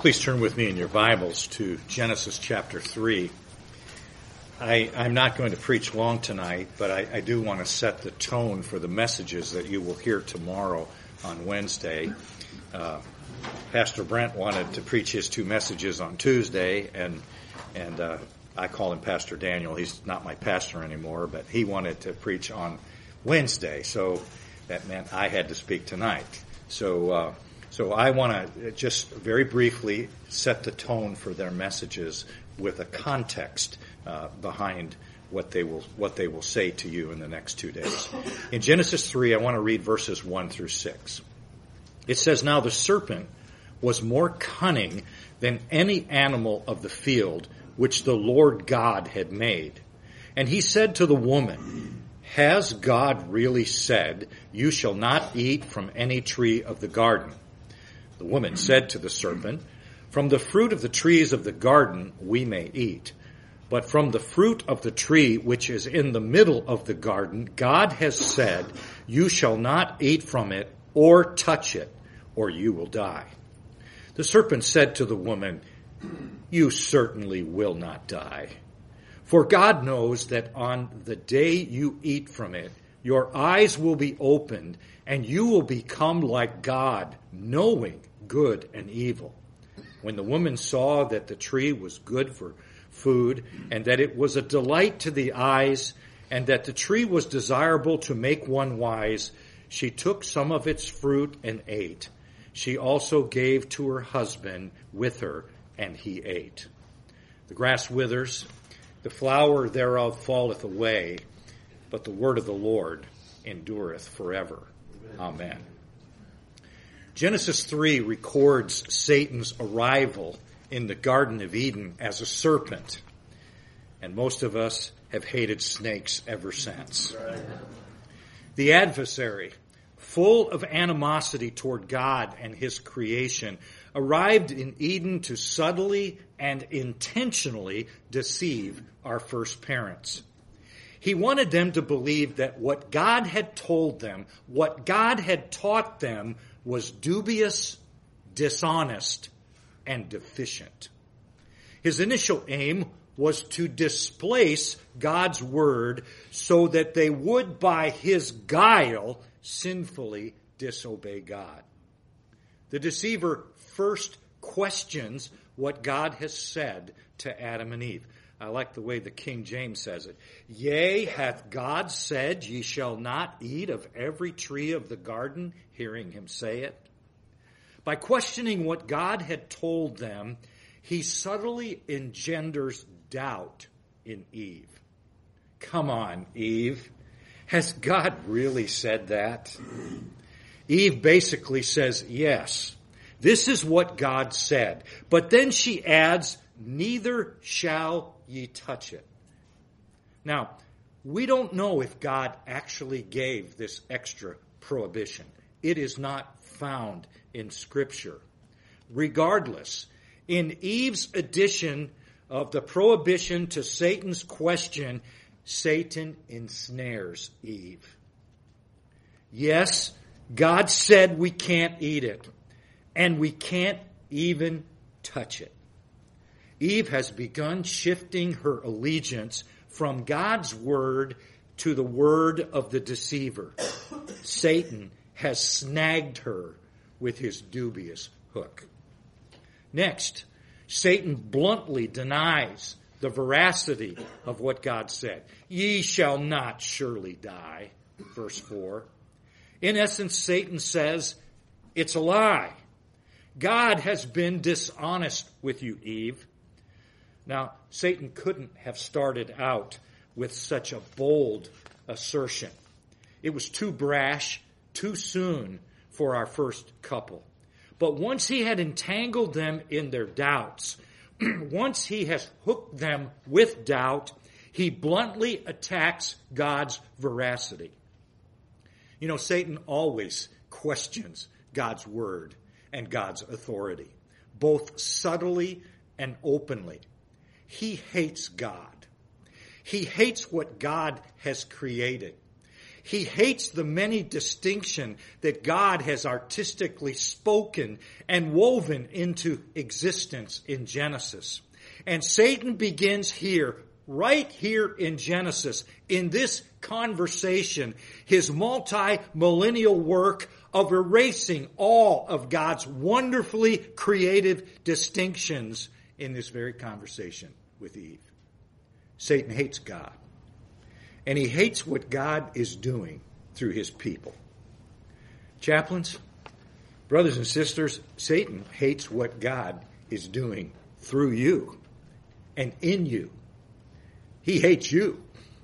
Please turn with me in your Bibles to Genesis chapter 3. I'm not going to preach long tonight, but I do want to set the tone for the messages that you will hear tomorrow on Wednesday. Pastor Brent wanted to preach his two messages on Tuesday, and I call him Pastor Daniel. He's not my pastor anymore, but he wanted to preach on Wednesday, so that meant I had to speak tonight. So I want to just very briefly set the tone for their messages with a context behind what they will say to you in the next 2 days. In Genesis 3, I want to read verses 1 through 6. It says, "Now the serpent was more cunning than any animal of the field which the Lord God had made. And he said to the woman, 'Has God really said, you shall not eat from any tree of the garden?' The woman said to the serpent, 'From the fruit of the trees of the garden we may eat. But from the fruit of the tree which is in the middle of the garden, God has said, you shall not eat from it or touch it, or you will die.' The serpent said to the woman, 'You certainly will not die. For God knows that on the day you eat from it, your eyes will be opened, and you will become like God, knowing good and evil.' When the woman saw that the tree was good for food, and that it was a delight to the eyes, and that the tree was desirable to make one wise, she took some of its fruit and ate. She also gave to her husband with her, and he ate. The grass withers, the flower thereof falleth away, but the word of the Lord endureth forever." Amen. Genesis 3 records Satan's arrival in the Garden of Eden as a serpent, and most of us have hated snakes ever since. The adversary, full of animosity toward God and his creation, arrived in Eden to subtly and intentionally deceive our first parents. He wanted them to believe that what God had told them, what God had taught them, was dubious, dishonest, and deficient. His initial aim was to displace God's word so that they would, by his guile, sinfully disobey God. The deceiver first questions what God has said to Adam and Eve. I like the way the King James says it. "Yea, hath God said, ye shall not eat of every tree of the garden," hearing him say it. By questioning what God had told them, he subtly engenders doubt in Eve. Come on, Eve. Has God really said that? Eve basically says, yes, this is what God said. But then she adds, "Neither shall ye touch it." Now, we don't know if God actually gave this extra prohibition. It is not found in Scripture. Regardless, in Eve's addition of the prohibition to Satan's question, Satan ensnares Eve. Yes, God said we can't eat it, and we can't even touch it. Eve has begun shifting her allegiance from God's word to the word of the deceiver. Satan has snagged her with his dubious hook. Next, Satan bluntly denies the veracity of what God said. "Ye shall not surely die," verse 4. In essence, Satan says, it's a lie. God has been dishonest with you, Eve. Now, Satan couldn't have started out with such a bold assertion. It was too brash, too soon for our first couple. But once he had entangled them in their doubts, once he has hooked them with doubt, he bluntly attacks God's veracity. You know, Satan always questions God's word and God's authority, both subtly and openly. He hates God. He hates what God has created. He hates the many distinctions that God has artistically spoken and woven into existence in Genesis. And Satan begins here, right here in Genesis, in this conversation, his multi-millennial work of erasing all of God's wonderfully creative distinctions in this very conversation with Eve. Satan hates God. And he hates what God is doing through his people. Chaplains, brothers and sisters, Satan hates what God is doing through you and in you. He hates you.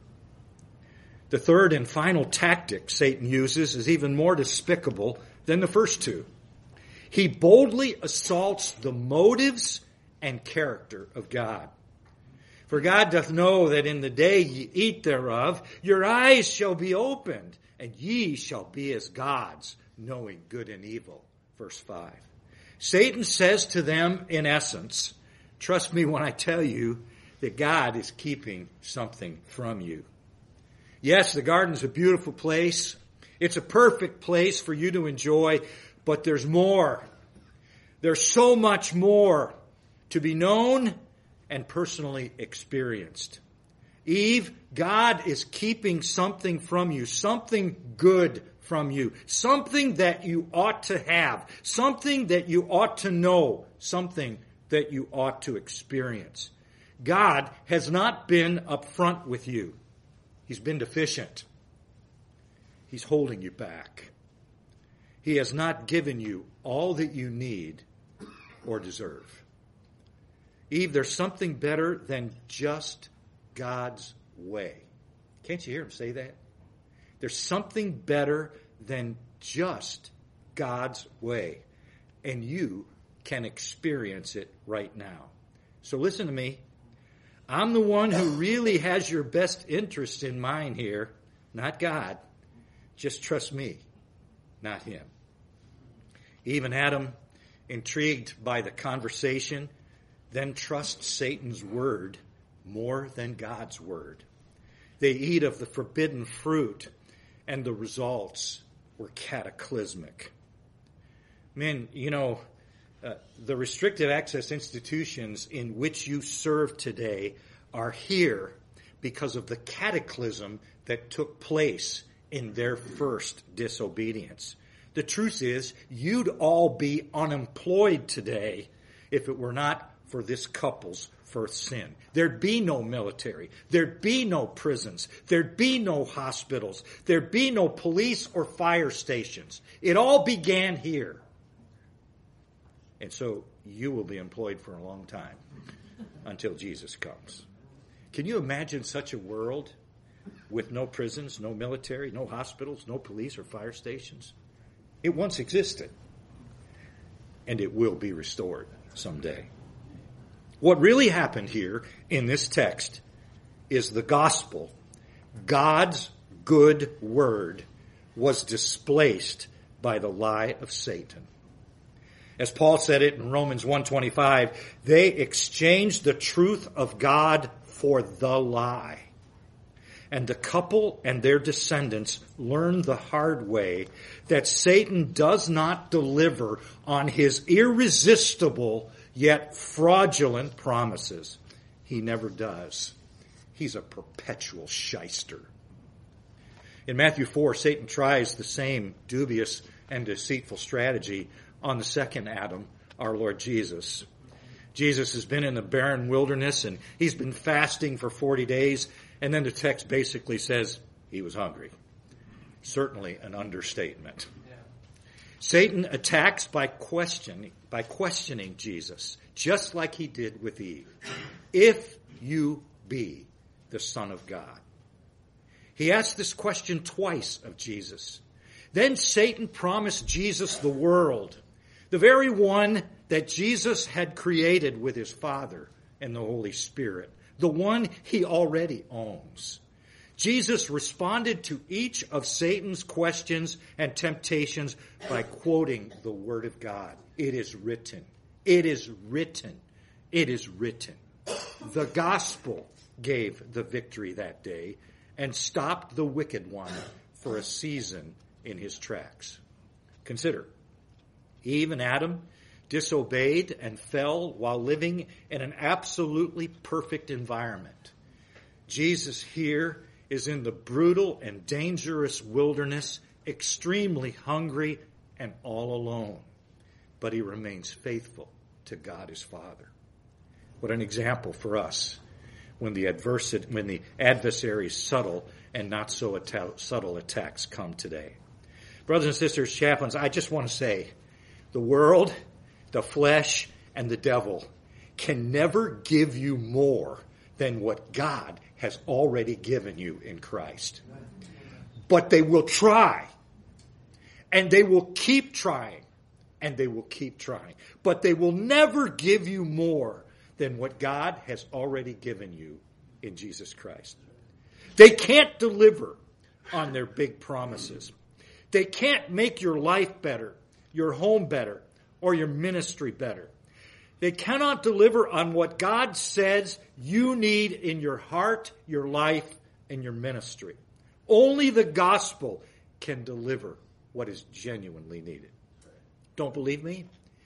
The third and final tactic Satan uses is even more despicable than the first two. He boldly assaults the motives and character of God. For God doth know that in the day ye eat thereof, your eyes shall be opened, and ye shall be as gods, knowing good and evil. Verse 5. Satan says to them, in essence, trust me when I tell you that God is keeping something from you. Yes, the garden's a beautiful place. It's a perfect place for you to enjoy, but there's more. There's so much more to be known and personally experienced. Eve, God is keeping something from you, something good from you, something that you ought to have, something that you ought to know, something that you ought to experience. God has not been upfront with you. He's been deficient. He's holding you back. He has not given you all that you need or deserve. Eve, there's something better than just God's way. Can't you hear him say that? There's something better than just God's way. And you can experience it right now. So listen to me. I'm the one who really has your best interest in mind here, not God. Just trust me, not him. Eve and Adam, intrigued by the conversation, then trust Satan's word more than God's word. They eat of the forbidden fruit, and the results were cataclysmic. Men, the restricted access institutions in which you serve today are here because of the cataclysm that took place in their first disobedience. The truth is, you'd all be unemployed today if it were not for this couple's first sin. There'd be no military. There'd be no prisons. There'd be no hospitals. There'd be no police or fire stations. It all began here. And so you will be employed for a long time until Jesus comes. Can you imagine such a world with no prisons, no military, no hospitals, no police or fire stations? It once existed, and it will be restored someday. What really happened here in this text is the gospel, God's good word, was displaced by the lie of Satan. As Paul said it in Romans 1:25, they exchanged the truth of God for the lie. And the couple and their descendants learned the hard way that Satan does not deliver on his irresistible yet fraudulent promises. He never does. He's a perpetual shyster. In Matthew 4, Satan tries the same dubious and deceitful strategy on the second Adam, our Lord Jesus. Jesus has been in the barren wilderness and he's been fasting for 40 days. And then the text basically says he was hungry. Certainly an understatement. Yeah. Satan attacks by questioning Jesus, just like he did with Eve. If you be the Son of God. He asked this question twice of Jesus. Then Satan promised Jesus the world, the very one that Jesus had created with his Father and the Holy Spirit, the one he already owns. Jesus responded to each of Satan's questions and temptations by quoting the Word of God. It is written. It is written. It is written. The gospel gave the victory that day and stopped the wicked one for a season in his tracks. Consider, Eve and Adam disobeyed and fell while living in an absolutely perfect environment. Jesus here is in the brutal and dangerous wilderness, extremely hungry and all alone. But he remains faithful to God his Father. What an example for us when the adversary's subtle and not so subtle attacks come today. Brothers and sisters, chaplains, I just want to say, the world, the flesh, and the devil can never give you more than what God has already given you in Christ. But they will try, and they will keep trying, and they will keep trying. But they will never give you more than what God has already given you in Jesus Christ. They can't deliver on their big promises. They can't make your life better, your home better, or your ministry better. They cannot deliver on what God says you need in your heart, your life, and your ministry. Only the gospel can deliver what is genuinely needed. Don't believe me?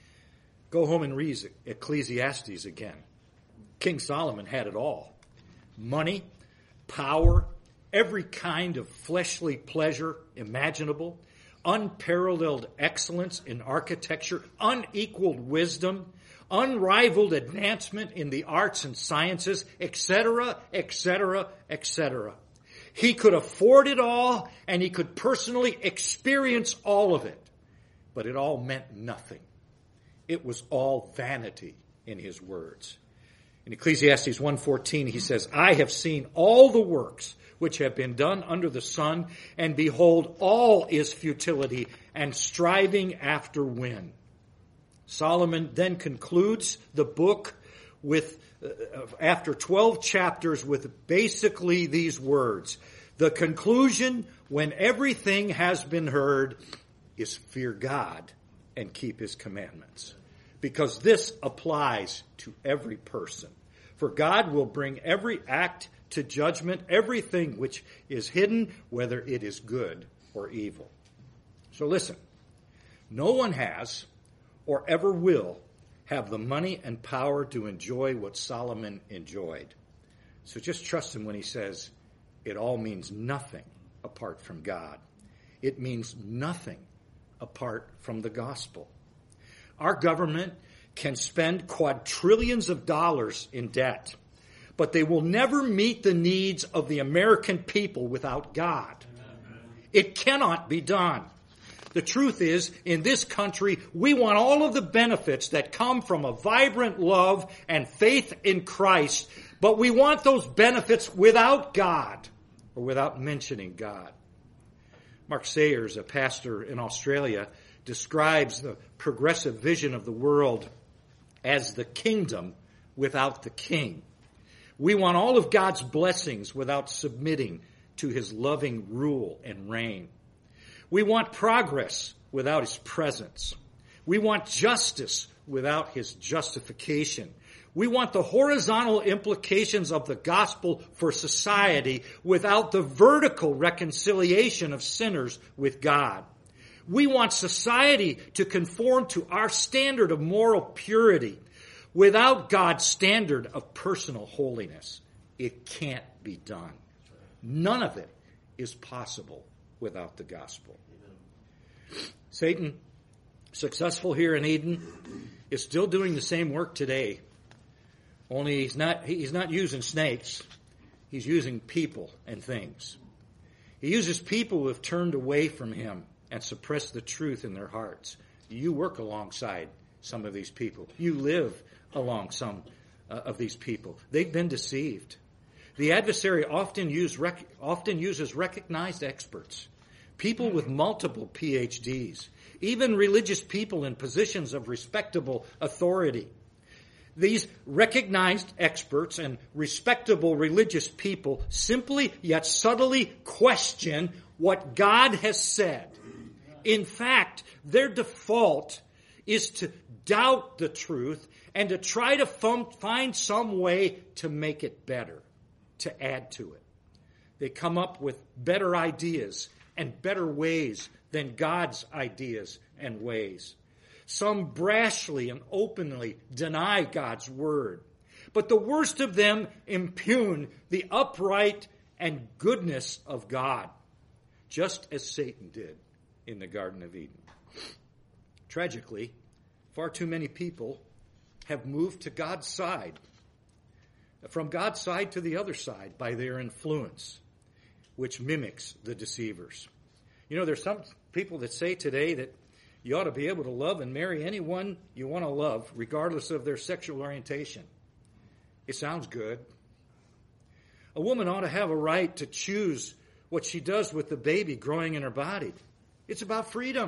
Go home and read Ecclesiastes again. King Solomon had it all. Money, power, every kind of fleshly pleasure imaginable, unparalleled excellence in architecture, unequaled wisdom, unrivaled advancement in the arts and sciences, etc., etc., etc. He could afford it all, and he could personally experience all of it. But it all meant nothing. It was all vanity in his words. In Ecclesiastes 1:14, he says, I have seen all the works which have been done under the sun, and behold, all is futility and striving after wind. Solomon then concludes the book with, after 12 chapters, with basically these words. The conclusion, when everything has been heard, is fear God and keep his commandments. Because this applies to every person. For God will bring every act to judgment, everything which is hidden, whether it is good or evil. So listen, no one has or ever will have the money and power to enjoy what Solomon enjoyed. So just trust him when he says, it all means nothing apart from God. It means nothing apart from the gospel. Our government can spend quadrillions of dollars in debt, but they will never meet the needs of the American people without God. It cannot be done. The truth is, in this country, we want all of the benefits that come from a vibrant love and faith in Christ, but we want those benefits without God, or without mentioning God. Mark Sayers, a pastor in Australia, describes the progressive vision of the world as the kingdom without the king. We want all of God's blessings without submitting to his loving rule and reign. We want progress without his presence. We want justice without his justification. We want the horizontal implications of the gospel for society without the vertical reconciliation of sinners with God. We want society to conform to our standard of moral purity without God's standard of personal holiness. It can't be done. None of it is possible without the gospel. Satan, successful here in Eden, is still doing the same work today. Only he's not using snakes. He's using people and things. He uses people who have turned away from him and suppressed the truth in their hearts. You work alongside some of these people. You live along some of these people. They've been deceived. The adversary often uses recognized experts, people with multiple PhDs, even religious people in positions of respectable authority. These recognized experts and respectable religious people simply yet subtly question what God has said. In fact, their default is to doubt the truth and to try to find some way to make it better, to add to it. They come up with better ideas and better ways than God's ideas and ways. Some brashly and openly deny God's word. But the worst of them impugn the upright and goodness of God, just as Satan did in the Garden of Eden. Tragically, far too many people have moved to God's side, from God's side to the other side by their influence, which mimics the deceivers. You know, there's some people that say today that you ought to be able to love and marry anyone you want to love, regardless of their sexual orientation. It sounds good. A woman ought to have a right to choose what she does with the baby growing in her body. It's about freedom.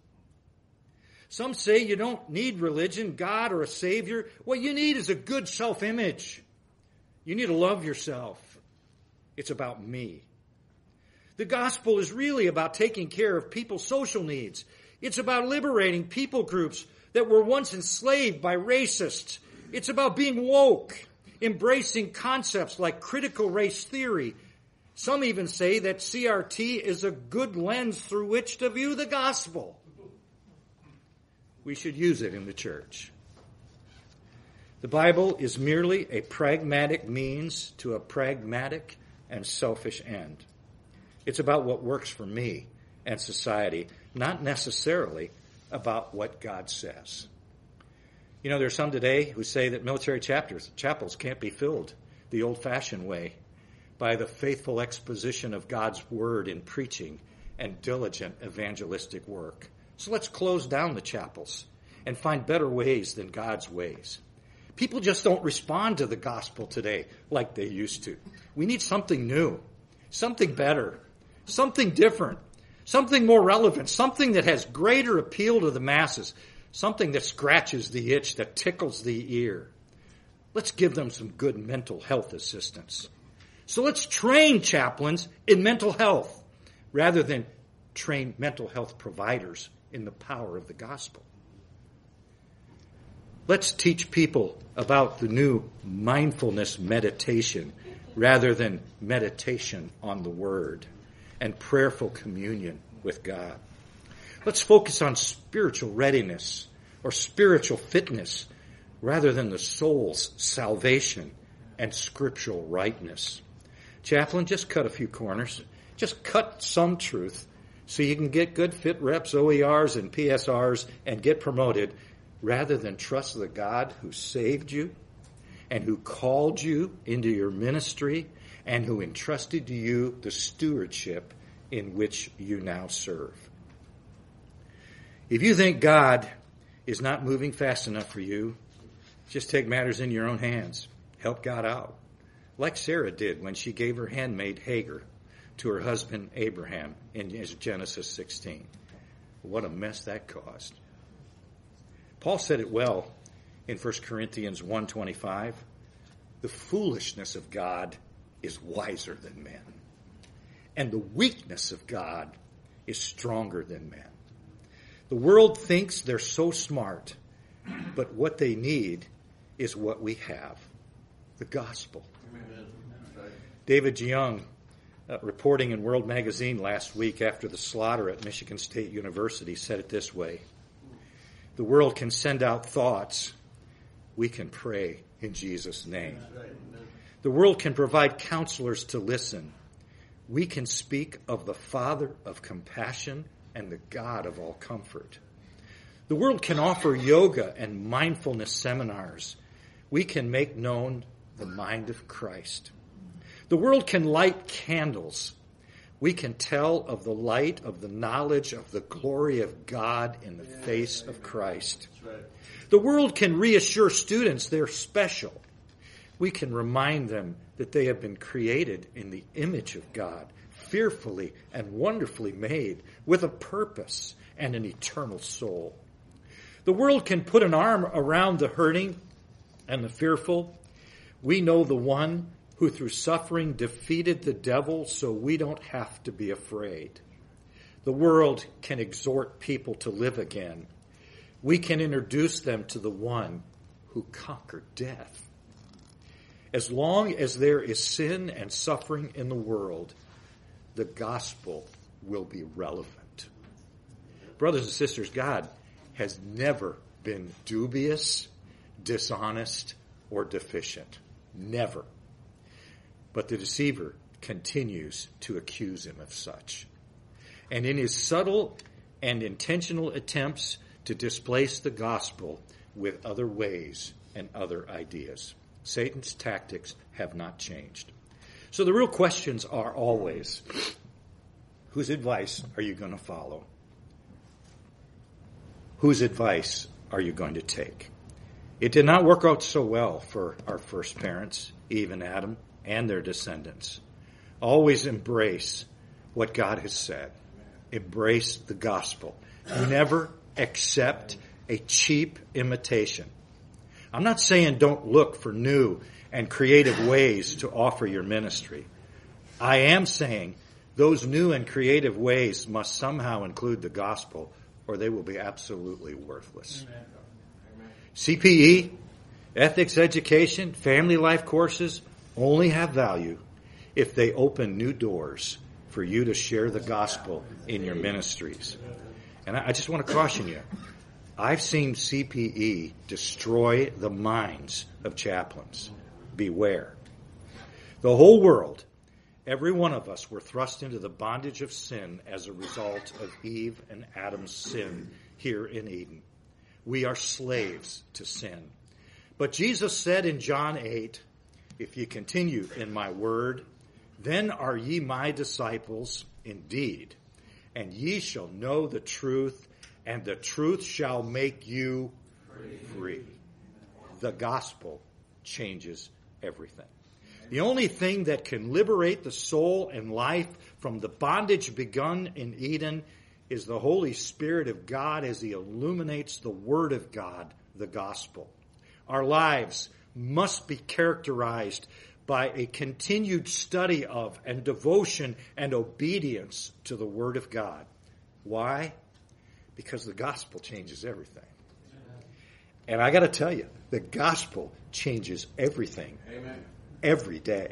Some say you don't need religion, God, or a Savior. What you need is a good self-image. You need to love yourself. It's about me. The gospel is really about taking care of people's social needs. It's about liberating people groups that were once enslaved by racists. It's about being woke, embracing concepts like critical race theory. Some even say that CRT is a good lens through which to view the gospel. We should use it in the church. The Bible is merely a pragmatic means to a pragmatic and selfish end. It's about what works for me and society, not necessarily about what God says. You know, there's some today who say that military chapels can't be filled the old-fashioned way by the faithful exposition of God's word in preaching and diligent evangelistic work. So let's close down the chapels and find better ways than God's ways. People just don't respond to the gospel today like they used to. We need something new, something better, something different, something more relevant, something that has greater appeal to the masses, something that scratches the itch, that tickles the ear. Let's give them some good mental health assistance. So let's train chaplains in mental health rather than train mental health providers in the power of the gospel. Let's teach people about the new mindfulness meditation rather than meditation on the word and prayerful communion with God. Let's focus on spiritual readiness or spiritual fitness rather than the soul's salvation and scriptural rightness. Chaplain, just cut a few corners. Just cut some truth so you can get good fit reps, OERs, and PSRs and get promoted rather than trust the God who saved you and who called you into your ministry and who entrusted to you the stewardship in which you now serve. If you think God is not moving fast enough for you, just take matters in your own hands. Help God out, like Sarah did when she gave her handmaid Hagar to her husband Abraham in Genesis 16. What a mess that caused. Paul said it well in 1 Corinthians 1:25. The foolishness of God is wiser than men, and the weakness of God is stronger than men. The world thinks they're so smart, but what they need is what we have, the gospel. Amen. David Jung, reporting in World Magazine last week after the slaughter at Michigan State University, said it this way: the world can send out thoughts. We can pray in Jesus' name. The world can provide counselors to listen. We can speak of the Father of compassion and the God of all comfort. The world can offer yoga and mindfulness seminars. We can make known the mind of Christ. The world can light candles. We can tell of the light of the knowledge of the glory of God in the face of Christ. The world can reassure students they're special. We can remind them that they have been created in the image of God, fearfully and wonderfully made, with a purpose and an eternal soul. The world can put an arm around the hurting and the fearful. We know the one who through suffering defeated the devil so we don't have to be afraid. The world can exhort people to live again. We can introduce them to the one who conquered death. As long as there is sin and suffering in the world, the gospel will be relevant. Brothers and sisters, God has never been dubious, dishonest, or deficient. Never. But the deceiver continues to accuse him of such. And in his subtle and intentional attempts to displace the gospel with other ways and other ideas, Satan's tactics have not changed. So the real questions are always, whose advice are you going to follow? Whose advice are you going to take? It did not work out so well for our first parents, Eve and Adam, and their descendants. Always embrace what God has said. Embrace the gospel. Never accept a cheap imitation. I'm not saying don't look for new and creative ways to offer your ministry. I am saying those new and creative ways must somehow include the gospel, or they will be absolutely worthless. Amen. CPE, ethics education, family life courses only have value if they open new doors for you to share the gospel in your ministries. And I just want to caution you. I've seen CPE destroy the minds of chaplains. Beware. The whole world, every one of us, were thrust into the bondage of sin as a result of Eve and Adam's sin here in Eden. We are slaves to sin. But Jesus said in John 8, if ye continue in my word, then are ye my disciples indeed, and ye shall know the truth, and the truth shall make you free. The gospel changes everything. The only thing that can liberate the soul and life from the bondage begun in Eden is the Holy Spirit of God as He illuminates the Word of God, the gospel. Our lives must be characterized by a continued study of and devotion and obedience to the Word of God. Why? Because the gospel changes everything. And I got to tell you, the gospel changes everything. Amen. Every day.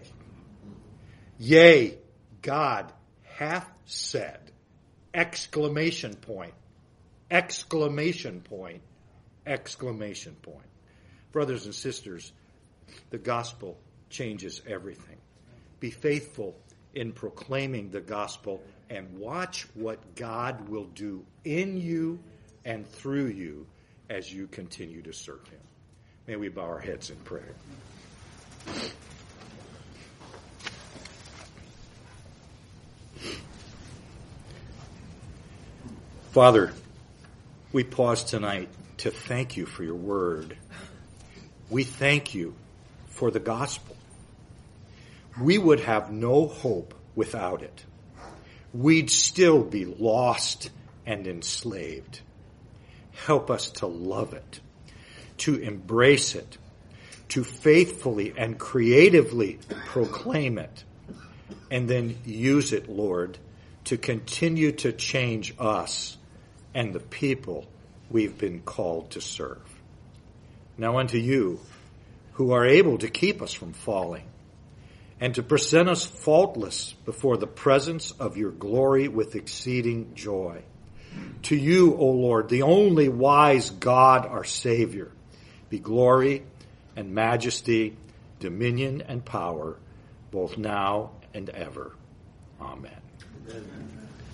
Yea, God hath said, exclamation point, exclamation point, exclamation point. Brothers and sisters, the gospel changes everything. Be faithful in proclaiming the gospel and watch what God will do in you and through you as you continue to serve Him. May we bow our heads in prayer. Father, we pause tonight to thank you for your word. We thank you for the gospel. We would have no hope without it. We'd still be lost and enslaved. Help us to love it, to embrace it, to faithfully and creatively proclaim it, and then use it, Lord, to continue to change us and the people we've been called to serve. Now unto you, who are able to keep us from falling, and to present us faultless before the presence of your glory with exceeding joy. To you, O Lord, the only wise God, our Savior, be glory and majesty, dominion and power, both now and ever. Amen. Amen.